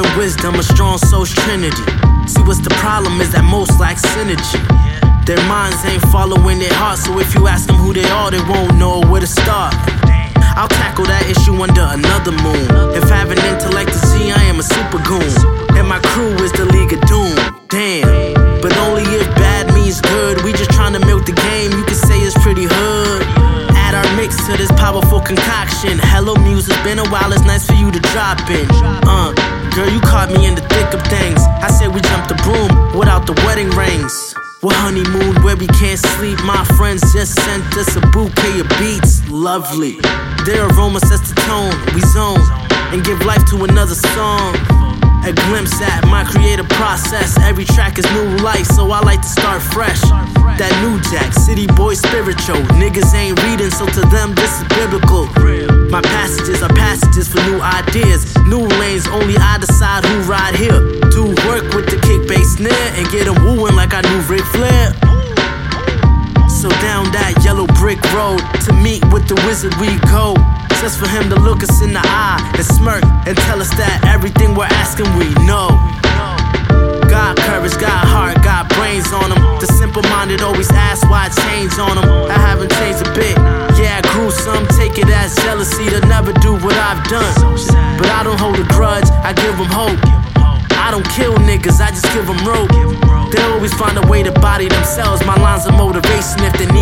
and wisdom, a strong soul's trinity. See, what's the problem is that most lack synergy. Their minds ain't following their hearts, so if you ask them who they are, they won't know where to start. I'll tackle that issue under another moon. If having intellect is Z, I am a super goon. And my crew is the League of Doom. Damn, but only if bad means good. We just tryna milk the game, you can say it's pretty hood. Add our mix to this powerful concoction. Hello Muse, it's been a while, it's nice for you to drop in. Girl, you caught me in the thick of things. I said we jumped the broom without the wedding rings. We're honeymoon where we can't sleep. My friends just sent us a bouquet of beats. Lovely. Their aroma sets the tone. We zone and give life to another song. A glimpse at my creative process. Every track is new life, so I like to start fresh. That new jack, city boy spiritual. Niggas ain't reading, so to them this is biblical. My passages are passages for new ideas. New lanes, only I decide who ride here. Do work with the kick bass snare and get them wooing like I knew Ric Flair. So down that yellow brick road to meet with the wizard we go. Just for him to look us in the eye and smirk and tell us that everything we're asking we know. Got courage, got heart, got brains on him. The simple-minded always ask why I change on them. I haven't changed a bit. Yeah, I grew some, take it as jealousy to never do what I've done. But I don't hold a grudge, I give them hope. I don't kill niggas, I just give them rope. They always find a way to body themselves. My lines of motivation if they